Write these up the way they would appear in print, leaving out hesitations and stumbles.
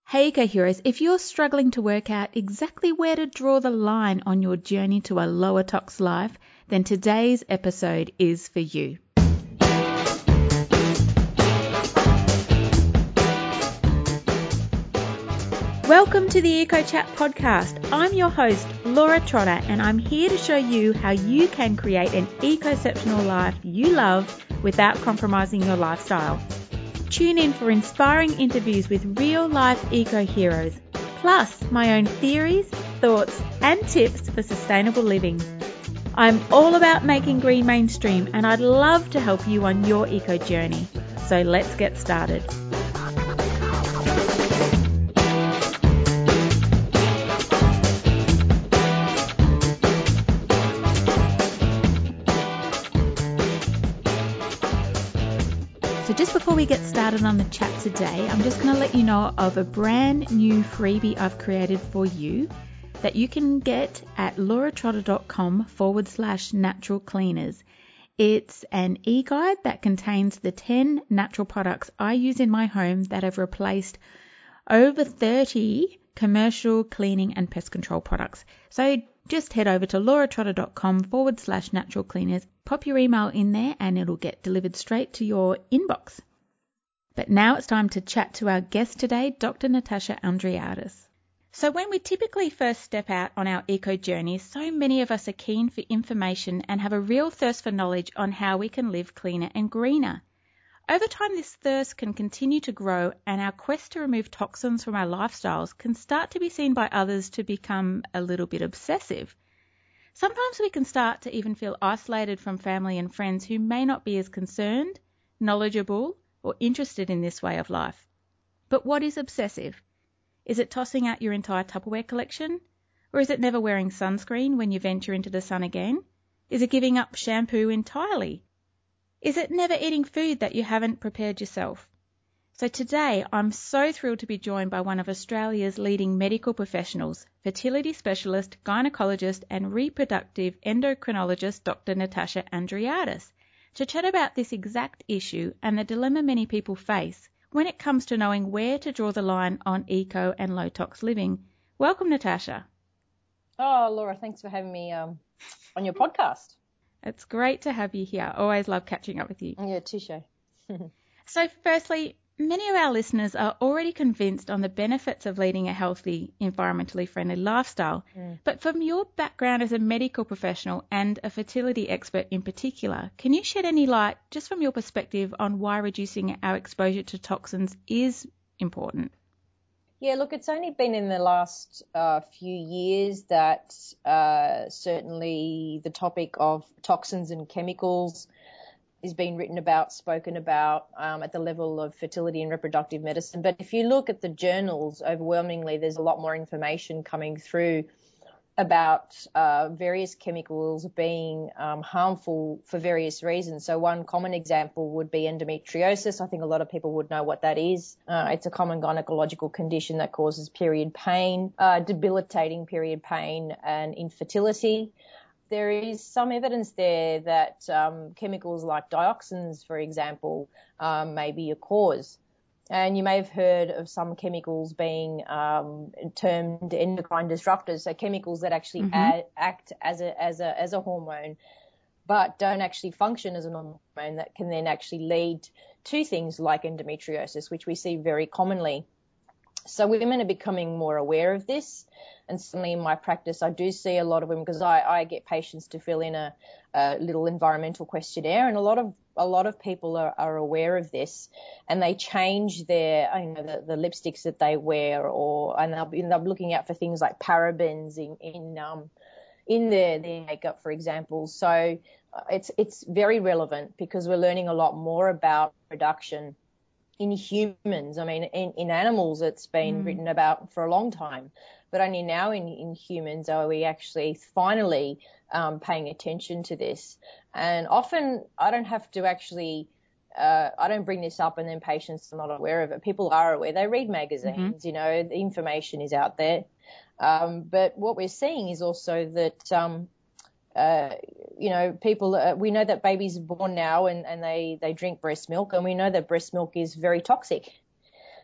Hey Eco-Heroes, if you're struggling to work out exactly where to draw the line on your journey to a lower tox life, then today's episode is for you. Welcome to the EcoChat podcast. I'm your host, Laura Trotter, and I'm here to show you how you can create an eco-exceptional life you love without compromising your lifestyle. Tune in for inspiring interviews with real-life eco-heroes, plus my own theories, thoughts, and tips for sustainable living. I'm all about making green mainstream, and I'd love to help you on your eco journey. So let's get started. So just before we get started on the chat today, I'm just going to let you know of a brand new freebie I've created for you that you can get at lauratrotter.com/natural cleaners. It's an e-guide that contains the 10 natural products I use in my home that have replaced over 30 commercial cleaning and pest control products. So just head over to lauratrotter.com/natural cleaners, pop your email in there and it'll get delivered straight to your inbox. But now it's time to chat to our guest today, Dr. Natasha Andreadis. So when we typically first step out on our eco journeys, so many of us are keen for information and have a real thirst for knowledge on how we can live cleaner and greener. Over time, this thirst can continue to grow, and our quest to remove toxins from our lifestyles can start to be seen by others to become a little bit obsessive. Sometimes we can start to even feel isolated from family and friends who may not be as concerned, knowledgeable, or interested in this way of life. But what is obsessive? Is it tossing out your entire Tupperware collection? Or is it never wearing sunscreen when you venture into the sun again? Is it giving up shampoo entirely? Is it never eating food that you haven't prepared yourself? So today, I'm so thrilled to be joined by one of Australia's leading medical professionals, fertility specialist, gynecologist and reproductive endocrinologist Dr. Natasha Andreadis, to chat about this exact issue and the dilemma many people face when it comes to knowing where to draw the line on eco and low-tox living. Welcome, Natasha. Oh, Laura, thanks for having me on your podcast. It's great to have you here. Always love catching up with you. Yeah, touche. So firstly, many of our listeners are already convinced on the benefits of leading a healthy, environmentally friendly lifestyle. But from your background as a medical professional and a fertility expert in particular, can you shed any light, just from your perspective, on why reducing our exposure to toxins is important? Yeah, look, it's only been in the last few years that certainly the topic of toxins and chemicals is being written about, spoken about at the level of fertility and reproductive medicine. But if you look at the journals, overwhelmingly, there's a lot more information coming through about various chemicals being harmful for various reasons. So one common example would be endometriosis. I think a lot of people would know what that is. It's a common gynecological condition that causes period pain, debilitating period pain and infertility. There is some evidence there that chemicals like dioxins, for example, may be a cause. And you may have heard of some chemicals being termed endocrine disruptors, so chemicals that actually act as a hormone, but don't actually function as a hormone, that can then actually lead to things like endometriosis, which we see very commonly. So women are becoming more aware of this, and certainly in my practice I do see a lot of women, because I get patients to fill in a little environmental questionnaire, and a lot of people are aware of this, and they change their the lipsticks that they wear, and they'll be looking out for things like parabens in their makeup, for example. So it's very relevant, because we're learning a lot more about production in humans. I mean, in animals, it's been written about for a long time, but only now in humans are we actually finally paying attention to this. And often I don't have to actually, I don't bring this up and then patients are not aware of it. People are aware. They read magazines, the information is out there. But what we're seeing is also that people, we know that babies are born now and they drink breast milk, and we know that breast milk is very toxic.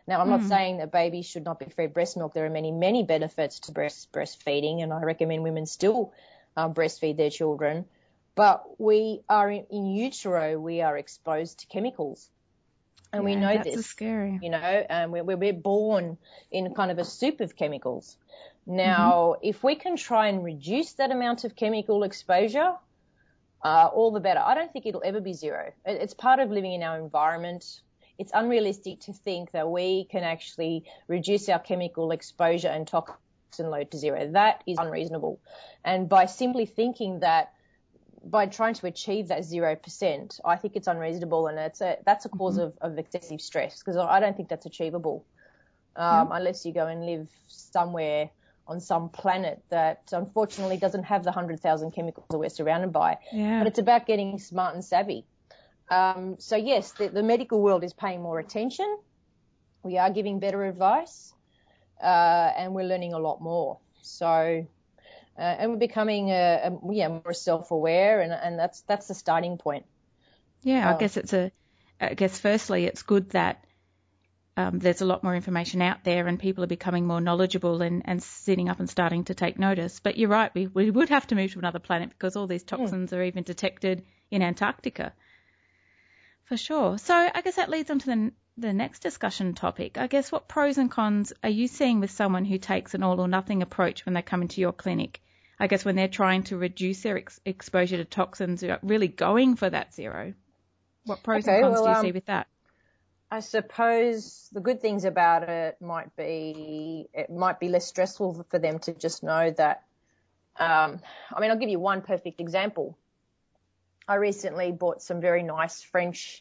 Now, I'm not saying that babies should not be fed breast milk. There are many, many benefits to breastfeeding, and I recommend women still breastfeed their children. But we are in utero, we are exposed to chemicals. And we know that's this, scary. you know, and we're born in kind of a soup of chemicals. Now, if we can try and reduce that amount of chemical exposure, all the better. I don't think it'll ever be zero. It's part of living in our environment. It's unrealistic to think that we can actually reduce our chemical exposure and toxin load to zero. That is unreasonable. And by simply thinking that, by trying to achieve that 0%, I think it's unreasonable, and that's a cause of excessive stress, because I don't think that's achievable unless you go and live somewhere on some planet that unfortunately doesn't have the 100,000 chemicals that we're surrounded by. Yeah. But it's about getting smart and savvy. So yes, the medical world is paying more attention. We are giving better advice, and we're learning a lot more. So, and we're becoming more self-aware, and that's the starting point. Yeah, I guess firstly it's good that there's a lot more information out there and people are becoming more knowledgeable and sitting up and starting to take notice. But you're right, we would have to move to another planet because all these toxins are even detected in Antarctica. For sure. So I guess that leads on to the next discussion topic. I guess what pros and cons are you seeing with someone who takes an all or nothing approach when they come into your clinic? I guess when they're trying to reduce their exposure to toxins, really going for that zero. What pros and cons do you see with that? I suppose the good things about it might be less stressful for them to just know that. I'll give you one perfect example. I recently bought some very nice French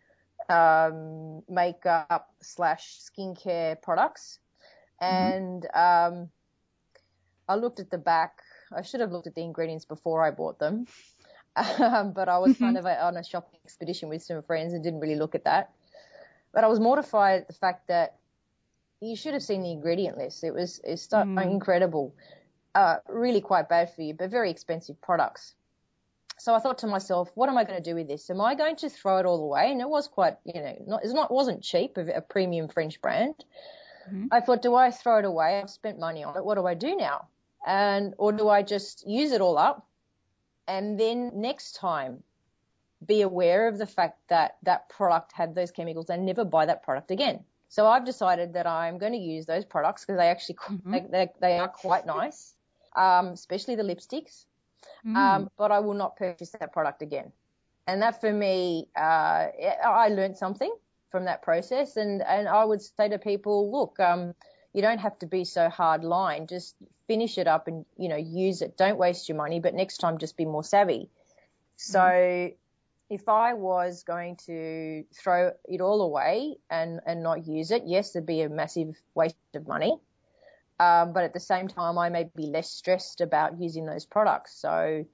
makeup / skincare products, and I looked at the back. I should have looked at the ingredients before I bought them, but I was kind of on a shopping expedition with some friends and didn't really look at that. But I was mortified at the fact that you should have seen the ingredient list. It's incredible, really quite bad for you, but very expensive products. So I thought to myself, what am I going to do with this? Am I going to throw it all away? And it was quite, it wasn't cheap, a premium French brand. I thought, do I throw it away? I've spent money on it. What do I do now? Or do I just use it all up and then next time be aware of the fact that that product had those chemicals and never buy that product again? So I've decided that I'm going to use those products because they actually they are quite nice, especially the lipsticks. But I will not purchase that product again. And that for me, I learned something from that process. And I would say to people, look, you don't have to be so hard line. Just finish it up and, use it. Don't waste your money, but next time just be more savvy. So if I was going to throw it all away and not use it, yes, there'd be a massive waste of money. But at the same time, I may be less stressed about using those products. So,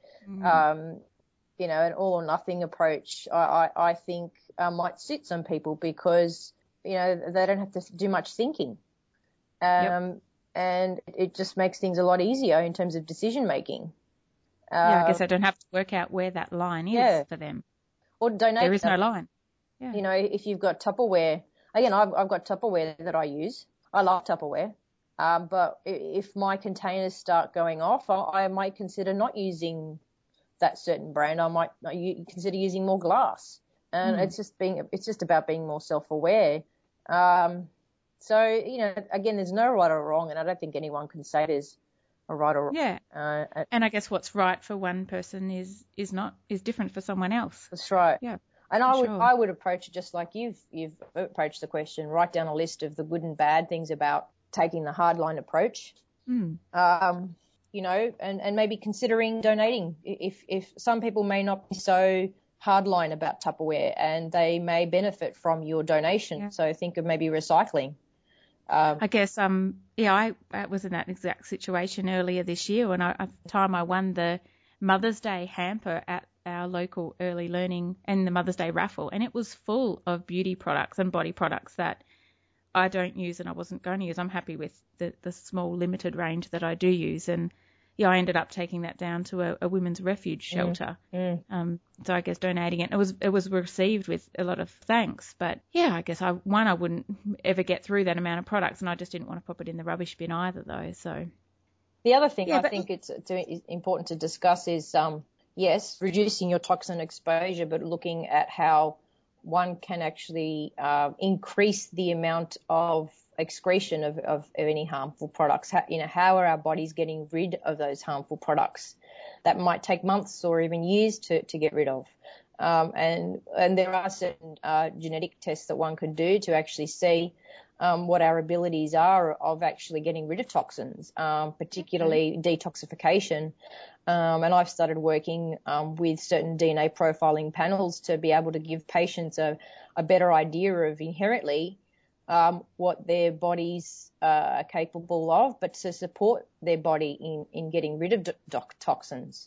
an all or nothing approach, I think might suit some people because, they don't have to do much thinking. And it just makes things a lot easier in terms of decision making. I guess I don't have to work out where that line is for them. Or donate. There is no line. Yeah. If you've got Tupperware, again, I've got Tupperware that I use. I love Tupperware. But if my containers start going off, I might consider not using that certain brand. I might consider using more glass. And it's just about being more self-aware. So, again, there's no right or wrong, and I don't think anyone can say there's a right or wrong. Yeah. And I guess what's right for one person is different for someone else. That's right. Yeah. And I would approach it just like you've approached the question. Write down a list of the good and bad things about taking the hardline approach. And maybe considering donating. If some people may not be so hardline about Tupperware and they may benefit from your donation. Yeah. So think of maybe recycling. I guess, I was in that exact situation earlier this year when at the time I won the Mother's Day hamper at our local early learning and the Mother's Day raffle, and it was full of beauty products and body products that I don't use and I wasn't going to use. I'm happy with the small limited range that I do use. And yeah, I ended up taking that down to a women's refuge shelter. So I guess donating it. It was received with a lot of thanks. But yeah, I guess I wouldn't ever get through that amount of products, and I just didn't want to pop it in the rubbish bin either, though. So the other thing I think it's important to discuss is, yes, reducing your toxin exposure, but looking at how one can actually increase the amount of excretion of any harmful products. How are our bodies getting rid of those harmful products? That might take months or even years to get rid of. And there are certain genetic tests that one could do to actually see what our abilities are of actually getting rid of toxins, particularly detoxification. And I've started working with certain DNA profiling panels to be able to give patients a better idea of inherently what their bodies are capable of, but to support their body in getting rid of toxins.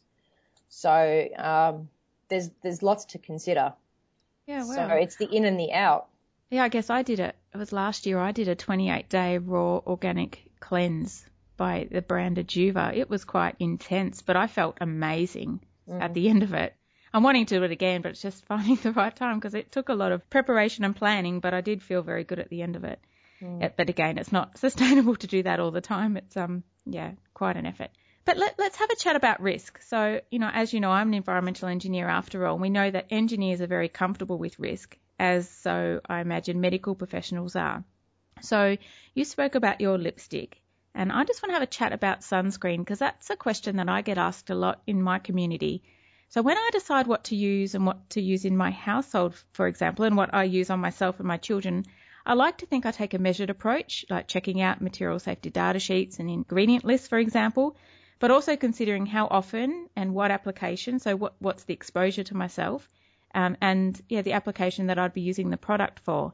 So there's lots to consider. Yeah, wow. So it's the in and the out. Yeah, I guess it was last year I did a 28-day raw organic cleanse by the brand Ajuva. It was quite intense, but I felt amazing at the end of it. I'm wanting to do it again, but it's just finding the right time because it took a lot of preparation and planning, but I did feel very good at the end of it. But again, it's not sustainable to do that all the time. It's, quite an effort. But let's have a chat about risk. So, as you know, I'm an environmental engineer after all. We know that engineers are very comfortable with risk, as so I imagine medical professionals are. So you spoke about your lipstick, and I just want to have a chat about sunscreen because that's a question that I get asked a lot in my community. So when I decide what to use and what to use in my household, for example, and what I use on myself and my children, I like to think I take a measured approach, like checking out material safety data sheets and ingredient lists, for example, but also considering how often and what application, so what's the exposure to myself, and the application that I'd be using the product for.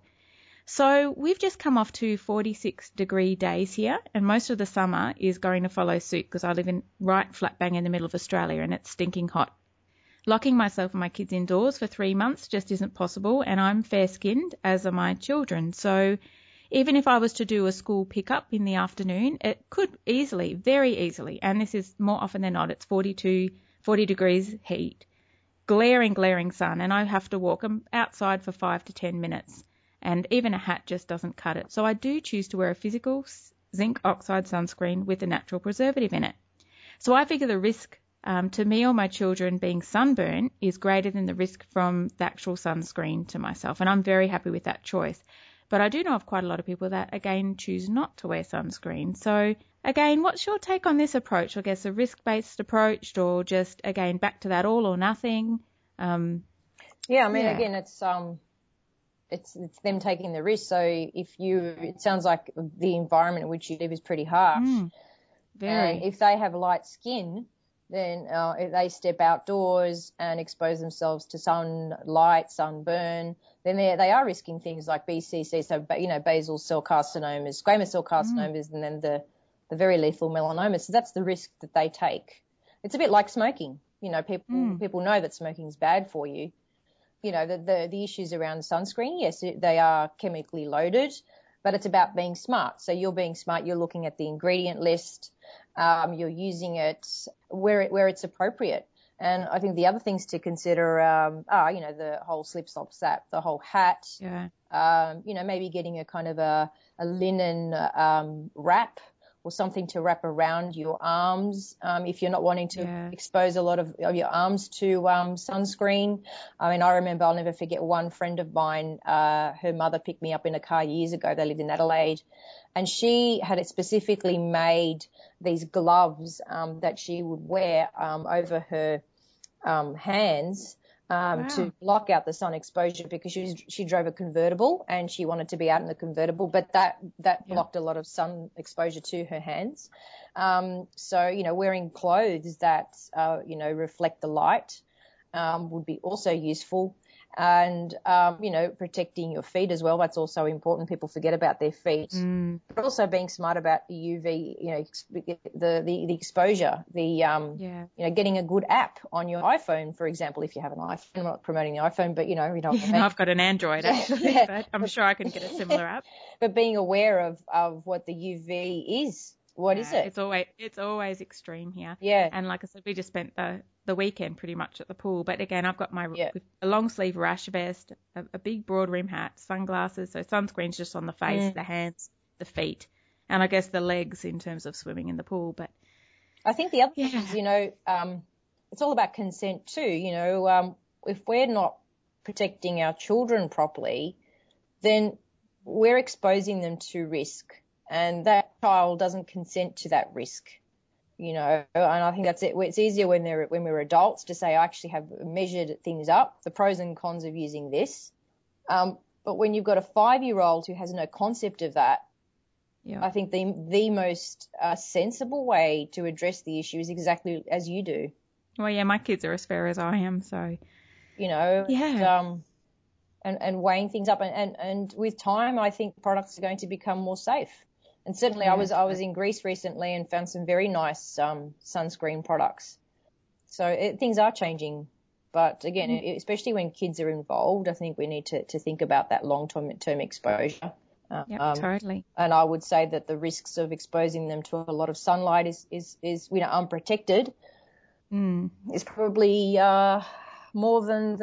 So we've just come off to 46-degree days here, and most of the summer is going to follow suit because I live right flat bang in the middle of Australia and it's stinking hot. Locking myself and my kids indoors for 3 months just isn't possible, and I'm fair-skinned, as are my children. So even if I was to do a school pickup in the afternoon, it could easily, very easily, and this is more often than not, it's 40 degrees heat, glaring sun, and I have to walk outside for 5 to 10 minutes, and even a hat just doesn't cut it. So I do choose to wear a physical zinc oxide sunscreen with a natural preservative in it. So I figure the risk to me or my children being sunburn is greater than the risk from the actual sunscreen to myself, and I'm very happy with that choice. But I do know of quite a lot of people that, again, choose not to wear sunscreen. So, again, what's your take on this approach? I guess a risk-based approach, or just, again, back to that all or nothing? Again, it's them taking the risk. So it sounds like the environment in which you live is pretty harsh. Very. And if they have light skin, then if they step outdoors and expose themselves to sunlight, sunburn, then they are risking things like BCC, so basal cell carcinomas, squamous cell carcinomas, and then the very lethal melanomas. So that's the risk that they take. It's a bit like smoking. People know that smoking is bad for you. The issues around sunscreen, yes, they are chemically loaded, but it's about being smart. So you're being smart. You're looking at the ingredient list. You're using it where it's appropriate. And I think the other things to consider are, the whole slip, slop, sap, the whole hat. Yeah. Maybe getting a kind of a linen wrap or something to wrap around your arms if you're not wanting to expose a lot of your arms to sunscreen. I mean, I remember, I'll never forget, one friend of mine, her mother picked me up in a car years ago. They lived in Adelaide. And she had it specifically made these gloves that she would wear over her hands to block out the sun exposure, because she drove a convertible and she wanted to be out in the convertible, but that blocked a lot of sun exposure to her hands. So wearing clothes that reflect the light would be also useful. And protecting your feet as well, that's also important. People forget about their feet. But also being smart about the UV, the exposure, getting a good app on your iPhone, for example, if you have an iPhone. I'm not promoting the iPhone, but I've got an Android actually, but I'm sure I can get a similar app. But being aware of what the UV is What is it? It's always extreme here. Yeah. And like I said, we just spent the weekend pretty much at the pool. But again, I've got Yeah. a long sleeve rash vest, a big broad rim hat, sunglasses. So sunscreen's just on the face, the hands, the feet, and I guess the legs in terms of swimming in the pool. But I think the other thing is, it's all about consent too. If we're not protecting our children properly, then we're exposing them to risk, and that child doesn't consent to that risk. And I think that's it. It's easier when we're adults to say, I actually have measured things up, the pros and cons of using this. But when you've got a 5-year-old who has no concept of that, yeah. I think the most sensible way to address the issue is exactly as you do. Well, yeah, my kids are as fair as I am, so. Yeah. And weighing things up, and with time, I think products are going to become more safe. And certainly, I was in Greece recently and found some very nice sunscreen products. So things are changing, but again, especially when kids are involved, I think we need to think about that long-term exposure. Yeah, totally. And I would say that the risks of exposing them to a lot of sunlight is unprotected. Is probably more than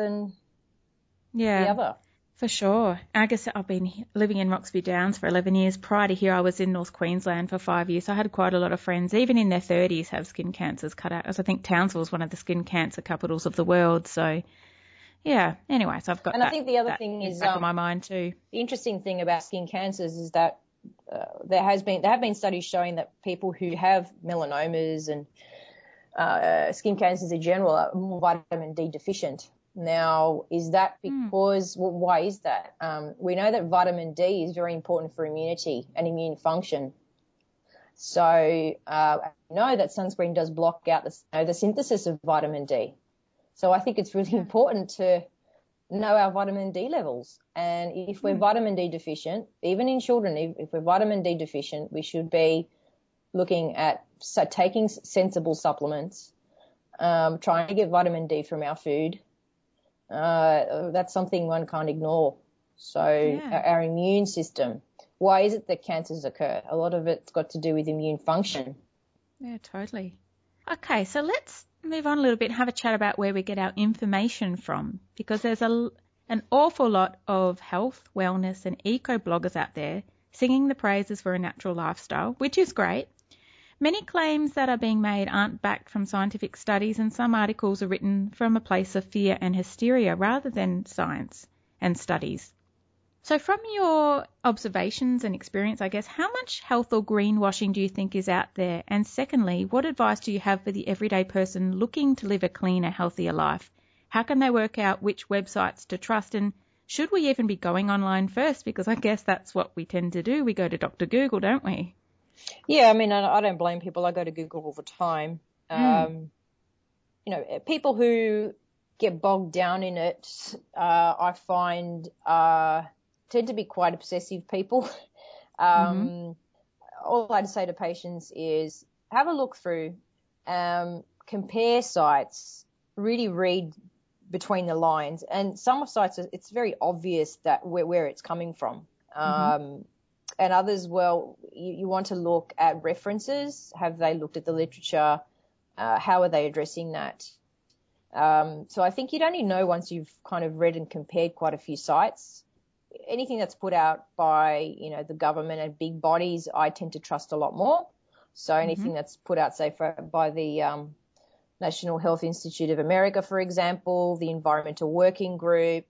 the other. For sure. I guess I've been living in Roxby Downs for 11 years. Prior to here, I was in North Queensland for 5 years. So I had quite a lot of friends, even in their 30s, have skin cancers cut out. As I think Townsville is one of the skin cancer capitals of the world. So, yeah. Anyway, so I've got and I think the other thing is back of my mind too. The interesting thing about skin cancers is that there have been studies showing that people who have melanomas and skin cancers in general are more vitamin D deficient. Now, is that because, why is that? We know that vitamin D is very important for immunity and immune function. So I know that sunscreen does block out the synthesis of vitamin D. So I think it's really important to know our vitamin D levels. And if we're vitamin D deficient, even in children, if we're vitamin D deficient, we should be looking at taking sensible supplements, trying to get vitamin D from our food. That's something one can't ignore. So our immune system, why is it that cancers occur? A lot of it's got to do with immune function. Yeah, totally. Okay, so let's move on a little bit and have a chat about where we get our information from, because there's an awful lot of health, wellness and eco bloggers out there singing the praises for a natural lifestyle, which is great. Many claims that are being made aren't backed from scientific studies, and some articles are written from a place of fear and hysteria rather than science and studies. So from your observations and experience, I guess, how much health or greenwashing do you think is out there? And secondly, what advice do you have for the everyday person looking to live a cleaner, healthier life? How can they work out which websites to trust, and should we even be going online first? Because I guess that's what we tend to do. We go to Dr. Google, don't we? Yeah, I mean, I don't blame people. I go to Google all the time. People who get bogged down in it, I find tend to be quite obsessive people. All I'd say to patients is have a look through, compare sites, really read between the lines. And some sites, it's very obvious that where it's coming from. And others, well, you want to look at references. Have they looked at the literature? How are they addressing that? So I think you'd only know once you've kind of read and compared quite a few sites. Anything that's put out by, the government and big bodies, I tend to trust a lot more. So anything that's put out, say, by the National Health Institute of America, for example, the Environmental Working Group,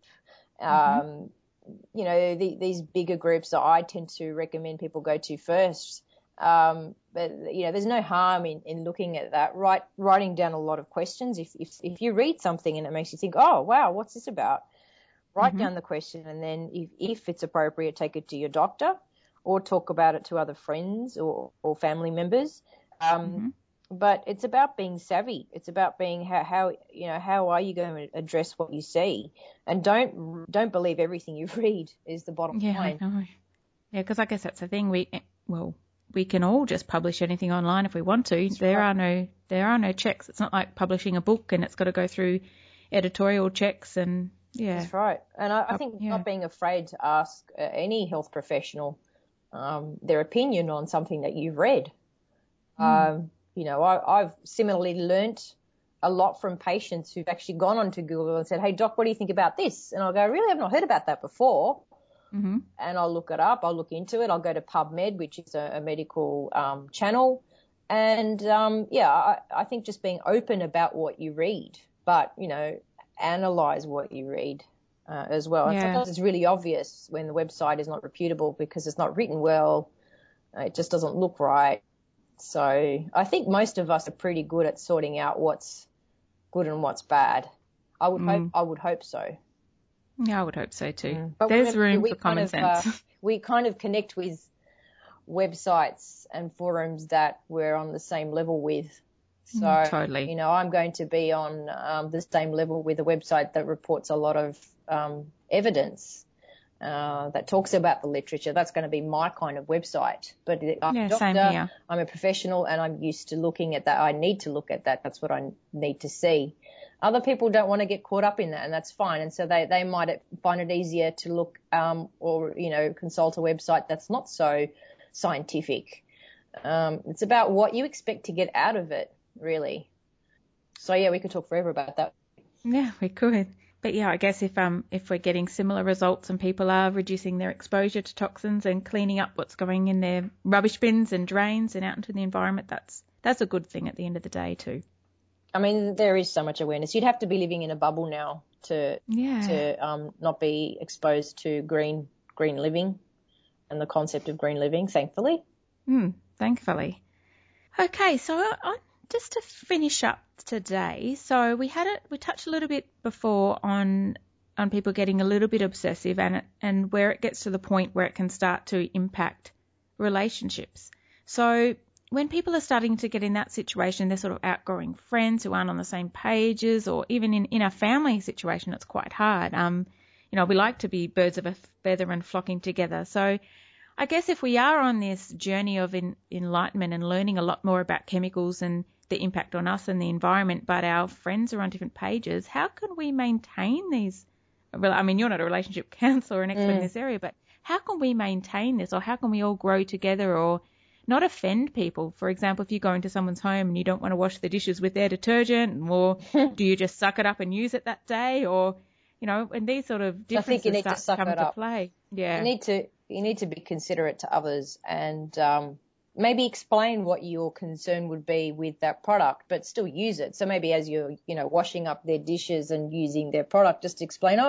these bigger groups that I tend to recommend people go to first. But there's no harm in looking at that, writing down a lot of questions. If you read something and it makes you think, oh, wow, what's this about? Write down the question, and then if it's appropriate, take it to your doctor or talk about it to other friends or family members. But it's about being savvy. It's about being how are you going to address what you see, and don't believe everything you read is the bottom line. I know. Yeah, because I guess that's the thing. We can all just publish anything online if we want to. That's there right. are no checks. It's not like publishing a book and it's got to go through editorial checks and That's right. And I think not being afraid to ask any health professional their opinion on something that you've read. I've similarly learnt a lot from patients who've actually gone onto Google and said, hey, doc, what do you think about this? And I'll go, really, I've not heard about that before. Mm-hmm. And I'll look it up. I'll look into it. I'll go to PubMed, which is a medical channel. And, I think just being open about what you read, but, analyze what you read as well. And sometimes it's really obvious when the website is not reputable because it's not written well. It just doesn't look right. So I think most of us are pretty good at sorting out what's good and what's bad. I would hope so. Yeah, I would hope so too. But there's room for common sense. We kind of connect with websites and forums that we're on the same level with. So, totally. I'm going to be on the same level with a website that reports a lot of evidence that talks about the literature. That's going to be my kind of website. But I'm a doctor, same here. I'm a professional, and I'm used to looking at that. I need to look at that. That's what I need to see. Other people don't want to get caught up in that, and that's fine. And so they might find it easier to look or consult a website that's not so scientific. It's about what you expect to get out of it, really. So, yeah, we could talk forever about that. Yeah, we could. But, yeah, I guess if we're getting similar results and people are reducing their exposure to toxins and cleaning up what's going in their rubbish bins and drains and out into the environment, that's a good thing at the end of the day too. I mean, there is so much awareness. You'd have to be living in a bubble now to not be exposed to green living and the concept of green living, thankfully. Thankfully. Okay, so just to finish up today, so we touched a little bit before on people getting a little bit obsessive and where it gets to the point where it can start to impact relationships. So when people are starting to get in that situation, they're sort of outgrowing friends who aren't on the same pages, or even in a family situation, it's quite hard. We like to be birds of a feather and flocking together. So I guess if we are on this journey of enlightenment and learning a lot more about chemicals and the impact on us and the environment, but our friends are on different pages, how can we maintain these? Well, I mean, you're not a relationship counselor or an expert in this area, but how can we maintain this, or how can we all grow together or not offend people? For example, if you go into someone's home and you don't want to wash the dishes with their detergent, or do you just suck it up and use it that day? Or, and these sort of differences start to come into play. Yeah. You need to be considerate to others and maybe explain what your concern would be with that product, but still use it. So maybe as you're, washing up their dishes and using their product, just explain,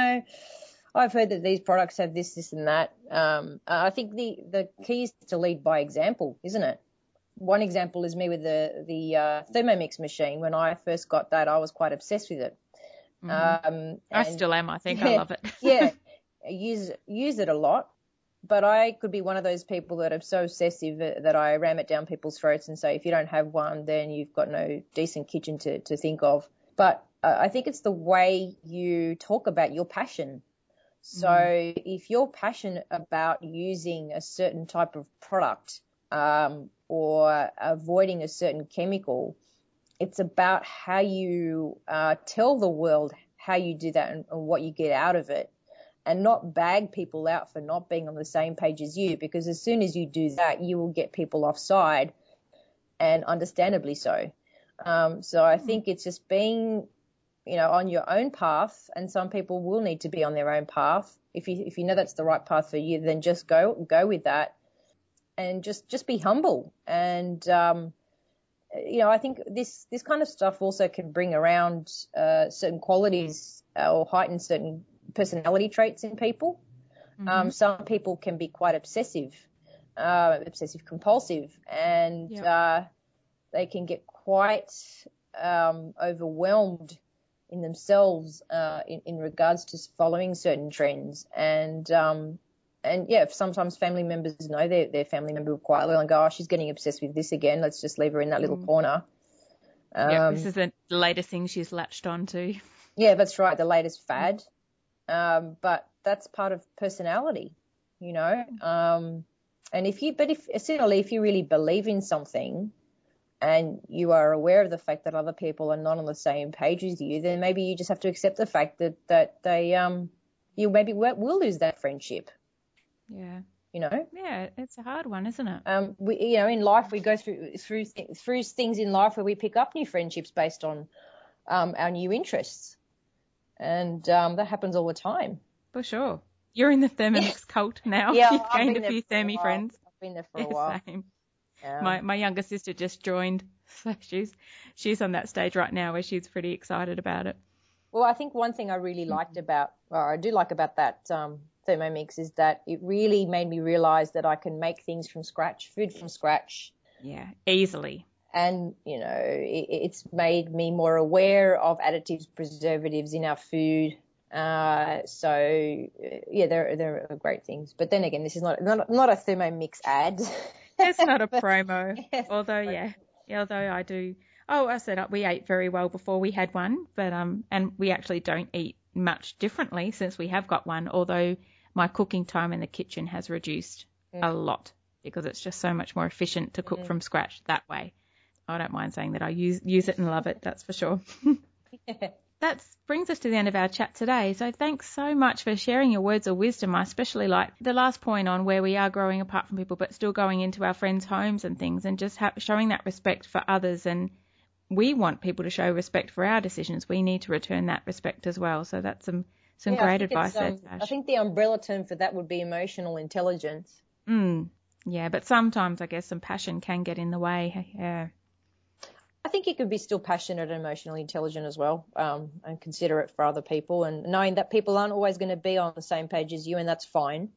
I've heard that these products have this, and that. I think the key is to lead by example, isn't it? One example is me with the Thermomix machine. When I first got that, I was quite obsessed with it. I still am, I think. I love it. Yeah, use it a lot. But I could be one of those people that are so obsessive that I ram it down people's throats and say, if you don't have one, then you've got no decent kitchen to think of. But I think it's the way you talk about your passion. So if you're passionate about using a certain type of product or avoiding a certain chemical, it's about how you tell the world how you do that and what you get out of it. And not bag people out for not being on the same page as you, because as soon as you do that, you will get people offside, and understandably so. So I think it's just being, on your own path, and some people will need to be on their own path. If you know that's the right path for you, then just go with that, and just be humble. And I think this kind of stuff also can bring around certain qualities or heighten certain personality traits in people. Some people can be quite obsessive compulsive, and they can get quite overwhelmed in themselves in regards to following certain trends. And sometimes family members know their family member quite well and go, oh, she's getting obsessed with this again, let's just leave her in that little corner. This is the latest thing she's latched on to. Yeah, that's right, the latest fad. But that's part of personality, and if you really believe in something and you are aware of the fact that other people are not on the same page as you, then maybe you just have to accept the fact that they, you maybe will lose that friendship. Yeah. Yeah, it's a hard one, isn't it? In life we go through things in life where we pick up new friendships based on our new interests, and that happens all the time. For sure. You're in the Thermomix cult now. Yeah, You've I've gained been a few there for a Thermi while. friends. I've been there for a while. Same. My younger sister just joined, so she's on that stage right now where she's pretty excited about it. Well, I think one thing I really liked about that Thermomix is that it really made me realize that I can make things from scratch, food from scratch. Yeah, easily. And, it's made me more aware of additives, preservatives in our food. They're great things. But then again, this is not a Thermomix ad. It's not a promo. Although I do. Oh, I said we ate very well before we had one, but and we actually don't eat much differently since we have got one. Although my cooking time in the kitchen has reduced a lot because it's just so much more efficient to cook from scratch that way. I don't mind saying that I use it and love it. That's for sure. That brings us to the end of our chat today. So thanks so much for sharing your words of wisdom. I especially like the last point on where we are growing apart from people, but still going into our friends' homes and things, and just showing that respect for others. And we want people to show respect for our decisions. We need to return that respect as well. So that's some great advice there, Tash. I think the umbrella term for that would be emotional intelligence. Yeah, but sometimes I guess some passion can get in the way. Yeah. I think you could be still passionate and emotionally intelligent as well, and considerate for other people, and knowing that people aren't always going to be on the same page as you, and that's fine.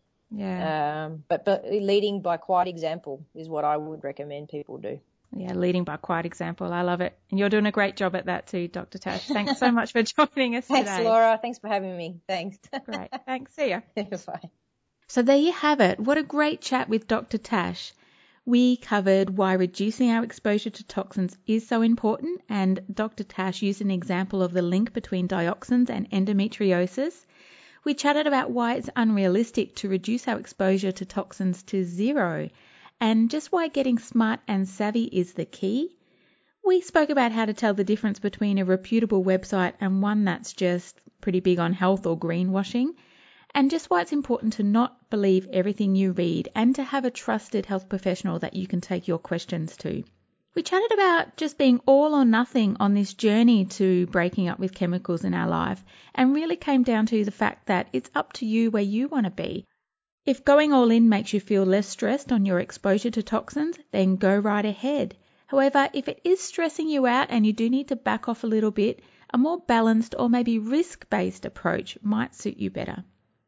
Yeah. But leading by quiet example is what I would recommend people do. Yeah, leading by quiet example. I love it. And you're doing a great job at that too, Dr. Tash. Thanks so much for joining us today. Thanks, Laura. Thanks for having me. Thanks. Great. Thanks. See ya. Bye. So there you have it. What a great chat with Dr. Tash. We covered why reducing our exposure to toxins is so important, and Dr. Tash used an example of the link between dioxins and endometriosis. We chatted about why it's unrealistic to reduce our exposure to toxins to zero, and just why getting smart and savvy is the key. We spoke about how to tell the difference between a reputable website and one that's just pretty big on health or greenwashing, and just why it's important to not believe everything you read and to have a trusted health professional that you can take your questions to. We chatted about just being all or nothing on this journey to breaking up with chemicals in our life, and really came down to the fact that it's up to you where you want to be. If going all in makes you feel less stressed on your exposure to toxins, then go right ahead. However, if it is stressing you out and you do need to back off a little bit, a more balanced or maybe risk-based approach might suit you better.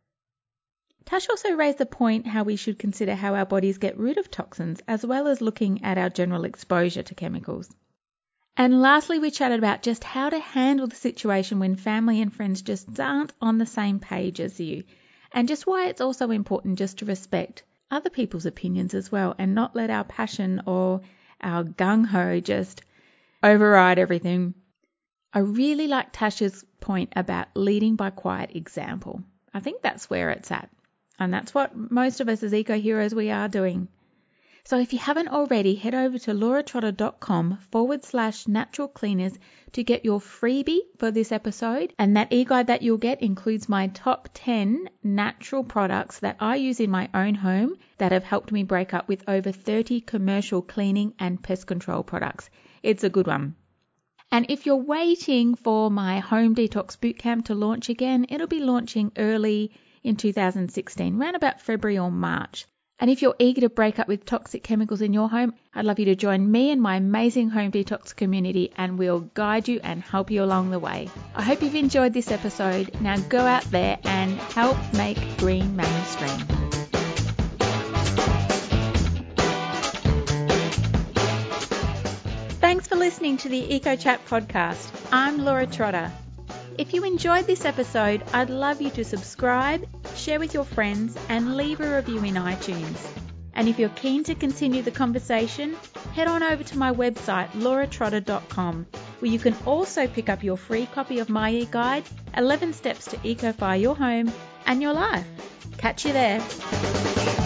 Tash also raised the point how we should consider how our bodies get rid of toxins, as well as looking at our general exposure to chemicals. And lastly, we chatted about just how to handle the situation when family and friends just aren't on the same page as you, and just why it's also important just to respect other people's opinions as well, and not let our passion or our gung-ho just override everything. I really like Tash's point about leading by quiet example. I think that's where it's at. And that's what most of us as eco-heroes we are doing. So if you haven't already, head over to lauratrotter.com/natural cleaners to get your freebie for this episode. And that e-guide that you'll get includes my top 10 natural products that I use in my own home that have helped me break up with over 30 commercial cleaning and pest control products. It's a good one. And if you're waiting for my home detox bootcamp to launch again, it'll be launching early in 2016, around about February or March. And if you're eager to break up with toxic chemicals in your home, I'd love you to join me and my amazing home detox community, and we'll guide you and help you along the way. I hope you've enjoyed this episode. Now go out there and help make green mainstream. Thanks for listening to the EcoChat podcast. I'm Laura Trotter. If you enjoyed this episode, I'd love you to subscribe, share with your friends, and leave a review in iTunes. And if you're keen to continue the conversation, head on over to my website, lauratrotter.com, where you can also pick up your free copy of my e-guide, 11 Steps to Ecofy Your Home and Your Life. Catch you there.